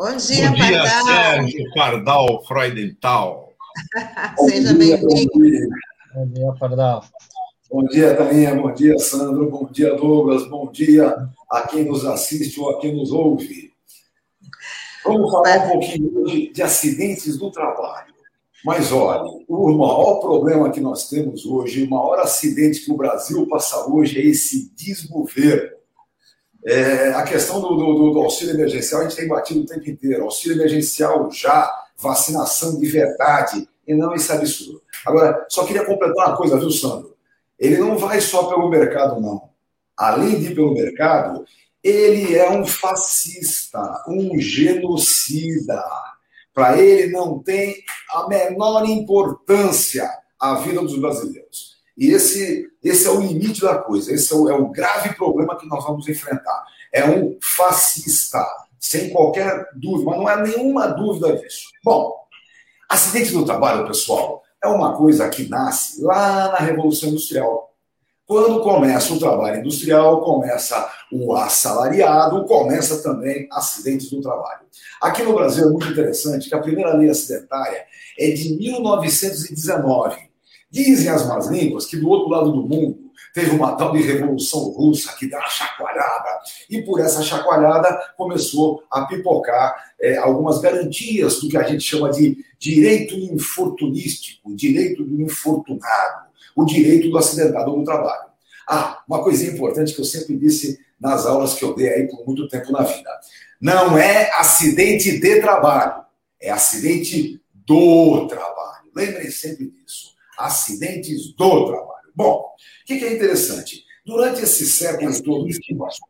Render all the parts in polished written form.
Bom dia, Pardal. Sérgio Pardal Freudenthal. Seja bem-vindo. Bom dia, Pardal. Bom dia, Tainha. Bom dia, Sandro. Bom dia, Douglas. Bom dia a quem nos assiste ou a quem nos ouve. Vamos falar um pouquinho hoje de acidentes do trabalho. Mas, olha, o maior problema que nós temos hoje, o maior acidente que o Brasil passa hoje é esse desgoverno. A questão do auxílio emergencial a gente tem batido o tempo inteiro. Auxílio emergencial já, vacinação de verdade, e não esse absurdo. Agora, só queria completar uma coisa, viu, Sandro? Ele não vai só pelo mercado, não. Além de ir pelo mercado, ele é um fascista, um genocida. Para ele não tem a menor importância a vida dos brasileiros. E esse é o limite da coisa, esse é o grave problema que nós vamos enfrentar. É um fascista, sem qualquer dúvida, mas não há nenhuma dúvida disso. Bom, acidente do trabalho, pessoal, é uma coisa que nasce lá na Revolução Industrial. Quando começa o trabalho industrial, começa o assalariado, começa também acidentes do trabalho. Aqui no Brasil é muito interessante que a primeira lei acidentária é de 1919. Dizem as más línguas que do outro lado do mundo teve uma tal de Revolução Russa que deu uma chacoalhada, e por essa chacoalhada começou a pipocar algumas garantias do que a gente chama de direito infortunístico, direito do infortunado, o direito do acidentado no trabalho. Uma coisinha importante que eu sempre disse nas aulas que eu dei aí por muito tempo na vida. Não é acidente de trabalho, é acidente do trabalho. Lembrem sempre disso. Acidentes do trabalho. Bom, o que é interessante? Durante esse século todo que se passou...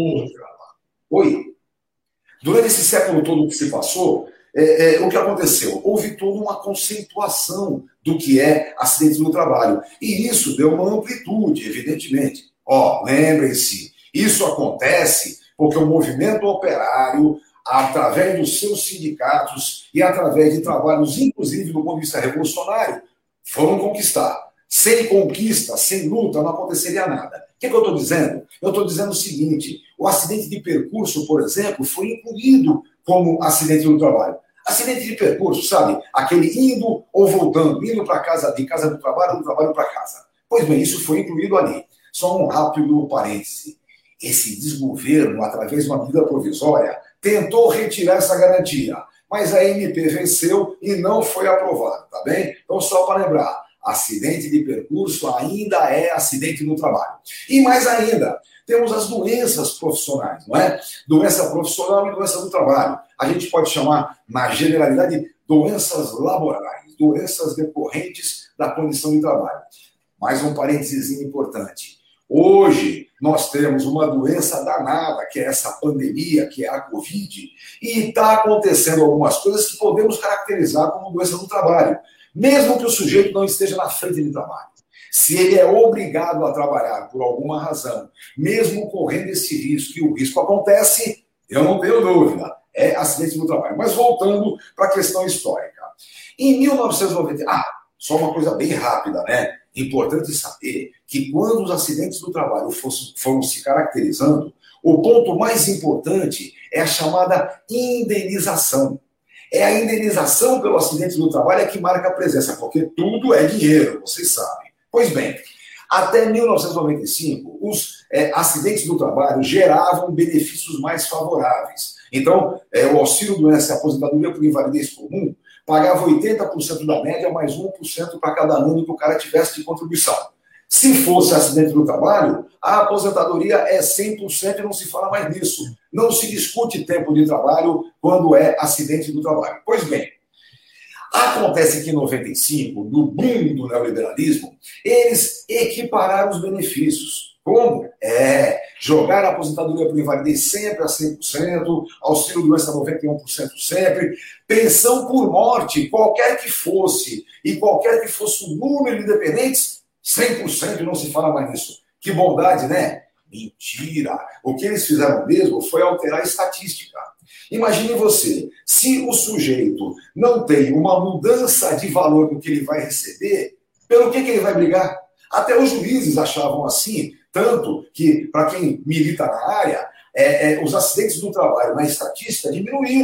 Durante esse século todo que se passou, o que aconteceu? Houve toda uma conceituação do que é acidente do trabalho. E isso deu uma amplitude, evidentemente. Lembrem-se, isso acontece porque o movimento operário, através dos seus sindicatos e através de trabalhos, inclusive do ponto de vista revolucionário, foram conquistar. Sem conquista, sem luta, não aconteceria nada. O que eu estou dizendo? Eu estou dizendo o seguinte: o acidente de percurso, por exemplo, foi incluído como acidente do trabalho. Acidente de percurso, sabe? Aquele indo ou voltando, indo para casa, de casa do trabalho, do trabalho para casa. Pois bem, isso foi incluído ali. Só um rápido parêntese. Esse desgoverno, através de uma medida provisória, tentou retirar essa garantia, mas a MP venceu e não foi aprovado, tá bem? Então, só para lembrar, acidente de percurso ainda é acidente no trabalho. E mais ainda, temos as doenças profissionais, não é? Doença profissional e doença do trabalho. A gente pode chamar, na generalidade, doenças laborais, doenças decorrentes da condição de trabalho. Mais um parênteses importante. Hoje, nós temos uma doença danada, que é essa pandemia, que é a Covid, e está acontecendo algumas coisas que podemos caracterizar como doença do trabalho, mesmo que o sujeito não esteja na frente de trabalho. Se ele é obrigado a trabalhar por alguma razão, mesmo correndo esse risco, e o risco acontece, eu não tenho dúvida, é acidente do trabalho. Mas voltando para a questão histórica. Em 1990, só uma coisa bem rápida, né? Importante saber que quando os acidentes do trabalho foram se caracterizando, o ponto mais importante é a chamada indenização. É a indenização pelo acidente do trabalho que marca a presença, porque tudo é dinheiro, vocês sabem. Pois bem, até 1995, os acidentes do trabalho geravam benefícios mais favoráveis. Então, o auxílio-doença e a aposentadoria por invalidez comum pagava 80% da média, mais 1% para cada ano que o cara tivesse de contribuição. Se fosse acidente do trabalho, a aposentadoria é 100% e não se fala mais nisso. Não se discute tempo de trabalho quando é acidente do trabalho. Pois bem, acontece que em 95, no boom do neoliberalismo, eles equipararam os benefícios. Como? Jogar a aposentadoria por invalidez sempre a 100%, auxílio-doença 91% sempre, pensão por morte, qualquer que fosse, e qualquer que fosse o número de dependentes, 100% e não se fala mais nisso. Que bondade, né? Mentira! O que eles fizeram mesmo foi alterar a estatística. Imagine você, se o sujeito não tem uma mudança de valor no que ele vai receber, pelo que ele vai brigar? Até os juízes achavam assim, tanto que, para quem milita na área, os acidentes do trabalho na estatística diminuíram.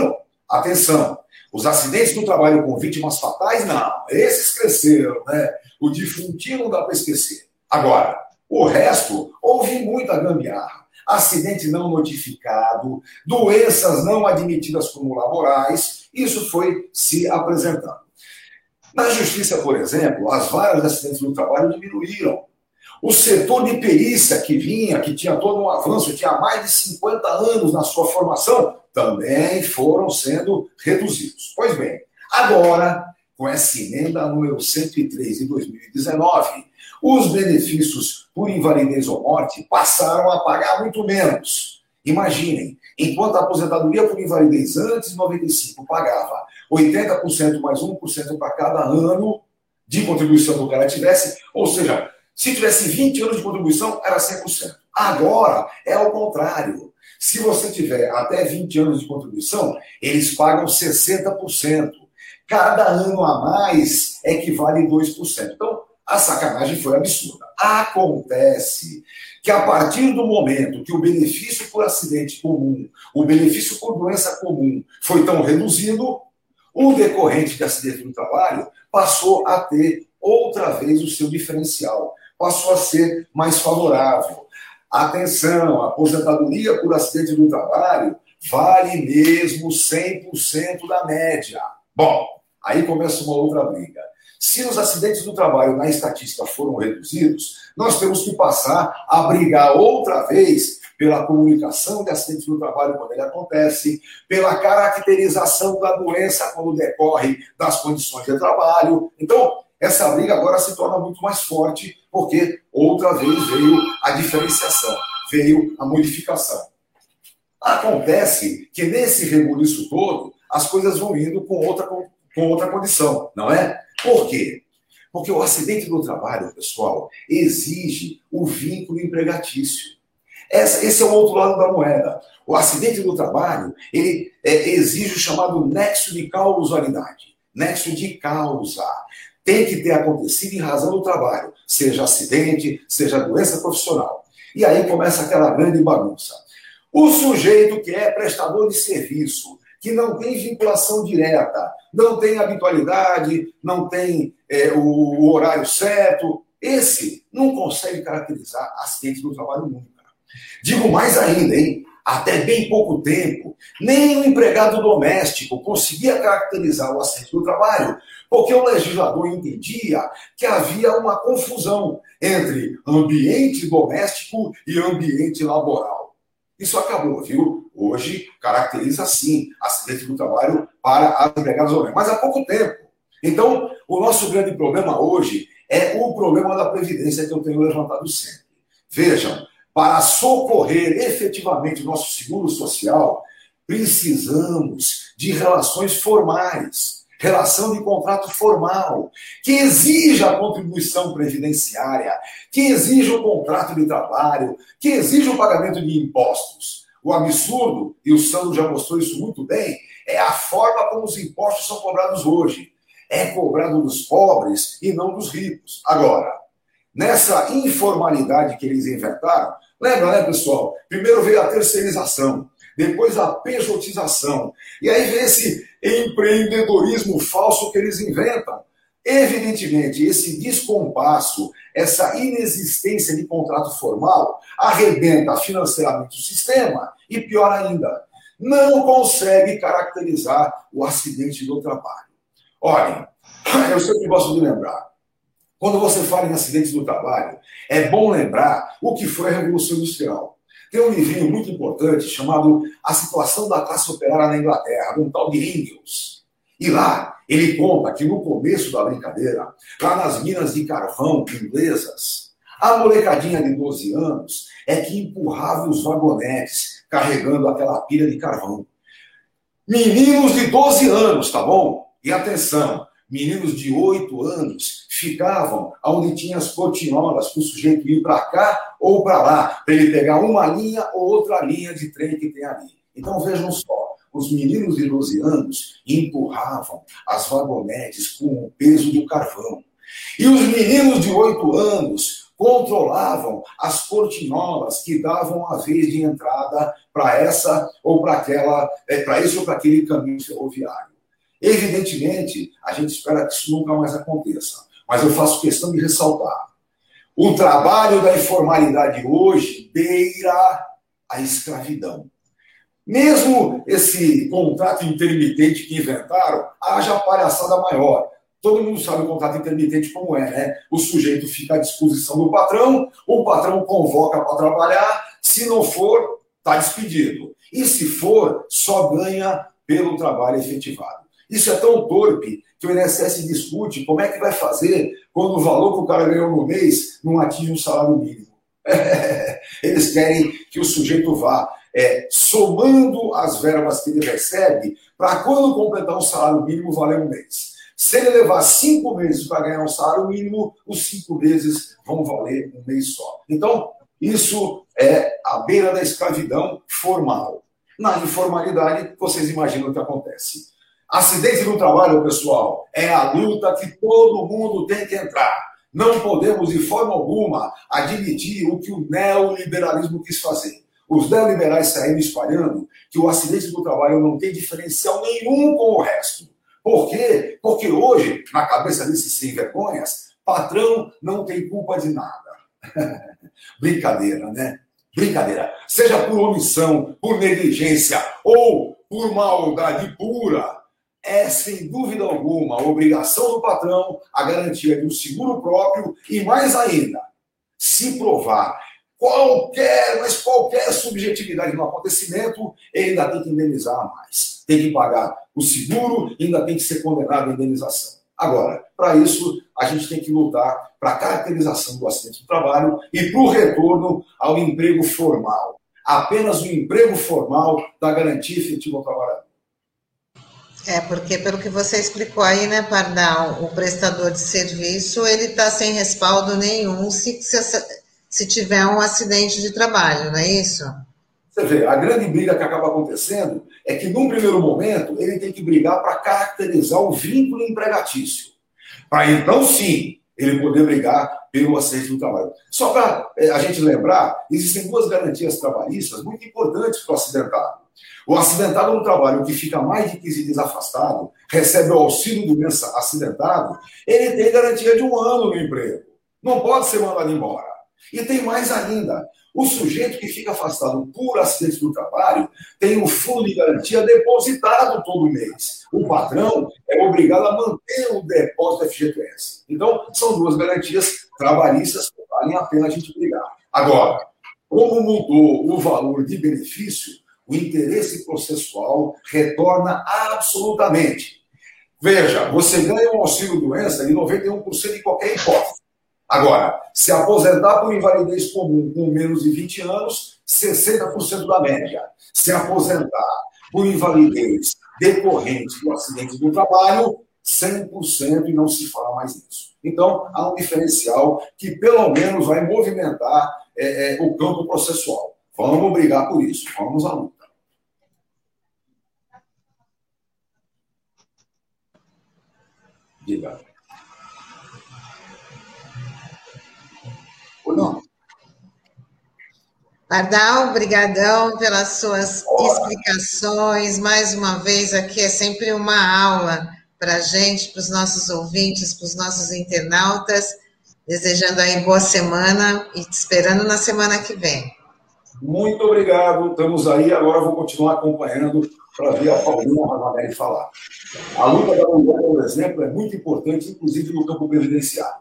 Atenção, os acidentes do trabalho com vítimas fatais, não. Esses cresceram, né? O defuntinho não dá para esquecer. Agora, o resto, houve muita gambiarra. Acidente não notificado, doenças não admitidas como laborais, isso foi se apresentando. Na justiça, por exemplo, as varas de acidentes do trabalho diminuíram. O setor de perícia que tinha todo um avanço, tinha mais de 50 anos na sua formação, também foram sendo reduzidos. Pois bem, agora, com essa emenda número 103 de 2019, os benefícios por invalidez ou morte passaram a pagar muito menos. Imaginem, enquanto a aposentadoria por invalidez antes de 95 pagava 80% mais 1% para cada ano de contribuição que o cara tivesse, ou seja, se tivesse 20 anos de contribuição, era 100%. Agora, é ao contrário. Se você tiver até 20 anos de contribuição, eles pagam 60%. Cada ano a mais equivale 2%. Então, a sacanagem foi absurda. Acontece que a partir do momento que o benefício por acidente comum, o benefício por doença comum foi tão reduzido, o decorrente de acidente do trabalho passou a ter outra vez o seu diferencial, passou a ser mais favorável. Atenção, a aposentadoria por acidente do trabalho vale mesmo 100% da média. Bom, aí começa uma outra briga. Se os acidentes do trabalho na estatística foram reduzidos, nós temos que passar a brigar outra vez pela comunicação de acidentes do trabalho quando ele acontece, pela caracterização da doença quando decorre das condições de trabalho. Então, essa briga agora se torna muito mais forte, porque outra vez veio a diferenciação, veio a modificação. Acontece que nesse rebuliço todo, as coisas vão indo com outra condição, não é? Por quê? Porque o acidente do trabalho, pessoal, exige o vínculo empregatício. Esse é o outro lado da moeda. O acidente do trabalho, ele exige o chamado nexo de causalidade. Nexo de causa. Tem que ter acontecido em razão do trabalho, seja acidente, seja doença profissional. E aí começa aquela grande bagunça. O sujeito que é prestador de serviço, que não tem vinculação direta, não tem habitualidade, não tem o horário certo, esse não consegue caracterizar acidente do trabalho nunca. Digo mais ainda, hein? Até bem pouco tempo, nem o empregado doméstico conseguia caracterizar o acidente do trabalho, porque o legislador entendia que havia uma confusão entre ambiente doméstico e ambiente laboral. Isso acabou, viu? Hoje caracteriza sim acidente do trabalho para as empregadas domésticas, mas há pouco tempo. Então, o nosso grande problema hoje é o problema da Previdência que eu tenho levantado sempre. Vejam, para socorrer efetivamente o nosso seguro social, precisamos de relações formais, relação de contrato formal, que exija a contribuição previdenciária, que exija o contrato de trabalho, que exija o pagamento de impostos. O absurdo, e o Sandro já mostrou isso muito bem, é a forma como os impostos são cobrados hoje. É cobrado dos pobres e não dos ricos. Agora, nessa informalidade que eles inventaram, lembra, né, pessoal? Primeiro veio a terceirização, depois a pejotização, e aí vem esse empreendedorismo falso que eles inventam. Evidentemente, esse descompasso, essa inexistência de contrato formal, arrebenta financeiramente o sistema e, pior ainda, não consegue caracterizar o acidente do trabalho. Olhem, eu sempre gosto de lembrar, quando você fala em acidentes do trabalho, é bom lembrar o que foi a Revolução Industrial. Tem um livrinho muito importante chamado A Situação da Classe Operária na Inglaterra, de um tal de Engels. E lá, ele conta que no começo da brincadeira, lá nas minas de carvão inglesas, a molecadinha de 12 anos é que empurrava os vagonetes carregando aquela pilha de carvão. Meninos de 12 anos, tá bom? E atenção, meninos de 8 anos ficavam onde tinha as portinholas para o sujeito ir para cá ou para lá, para ele pegar uma linha ou outra linha de trem que tem ali. Então vejam só, os meninos de 12 anos empurravam as vagonetes com o peso do carvão. E os meninos de 8 anos controlavam as portinholas que davam a vez de entrada para essa ou para aquela, para esse ou para aquele caminho ferroviário. Evidentemente, a gente espera que isso nunca mais aconteça, mas eu faço questão de ressaltar. O trabalho da informalidade hoje beira a escravidão. Mesmo esse contrato intermitente que inventaram, haja palhaçada maior. Todo mundo sabe o contrato intermitente como é, né? O sujeito fica à disposição do patrão, o patrão convoca para trabalhar, se não for, está despedido. E se for, só ganha pelo trabalho efetivado. Isso é tão torpe que o INSS discute como é que vai fazer quando o valor que o cara ganhou no mês não atinge um salário mínimo. Eles querem que o sujeito vá somando as verbas que ele recebe para quando completar um salário mínimo valer um mês. Se ele levar 5 meses para ganhar um salário mínimo, os 5 meses vão valer um mês só. Então, isso é a beira da escravidão formal. Na informalidade, vocês imaginam o que acontece. Acidente no trabalho, pessoal, é a luta que todo mundo tem que entrar. Não podemos, de forma alguma, admitir o que o neoliberalismo quis fazer. Os neoliberais saíram espalhando que o acidente do trabalho não tem diferencial nenhum com o resto. Por quê? Porque hoje, na cabeça desses sem-vergonhas, patrão não tem culpa de nada. Brincadeira, né? Brincadeira. Seja por omissão, por negligência ou por maldade pura, é, sem dúvida alguma, a obrigação do patrão a garantia de um seguro próprio e, mais ainda, se provar qualquer subjetividade no acontecimento, ele ainda tem que indenizar mais. Tem que pagar o seguro e ainda tem que ser condenado à indenização. Agora, para isso, a gente tem que lutar para a caracterização do acidente do trabalho e para o retorno ao emprego formal. Apenas o emprego formal dá garantia efetiva ao trabalhador. Porque pelo que você explicou aí, né, Pardal, o prestador de serviço, ele está sem respaldo nenhum se tiver um acidente de trabalho, não é isso? Você vê, a grande briga que acaba acontecendo é que, num primeiro momento, ele tem que brigar para caracterizar o vínculo empregatício. Para então, sim, ele poder brigar pelo acidente do trabalho. Só para a gente lembrar, existem 2 garantias trabalhistas muito importantes para o acidentado. O acidentado no trabalho que fica mais de 15 dias afastado, recebe o auxílio doença acidentado, ele tem garantia de 1 ano no emprego. Não pode ser mandado embora. E tem mais ainda. O sujeito que fica afastado por acidente do trabalho tem um fundo de garantia depositado todo mês. O patrão é obrigado a manter o depósito FGTS. Então, são 2 garantias trabalhistas que valem a pena a gente brigar. Agora, como mudou o valor de benefício, o interesse processual retorna absolutamente. Veja, você ganha um auxílio-doença de 91% em qualquer hipótese. Agora, se aposentar por invalidez comum com menos de 20 anos, 60% da média. Se aposentar por invalidez decorrente do acidente do trabalho, 100% e não se fala mais nisso. Então, há um diferencial que pelo menos vai movimentar o campo processual. Vamos brigar por isso, vamos à luta. Diga. Ou não? Pardal, brigadão pelas suas explicações. Mais uma vez, aqui é sempre uma aula para a gente, para os nossos ouvintes, para os nossos internautas. Desejando aí boa semana e te esperando na semana que vem. Muito obrigado. Estamos aí. Agora eu vou continuar acompanhando para ver a Paulina Ravanelli falar. A luta da mulher, por exemplo, é muito importante, inclusive no campo previdenciário.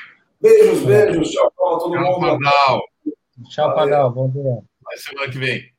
Beijos. Tchau, todo mundo. Pardal. Tchau, Pardal. Bom dia. Até semana que vem.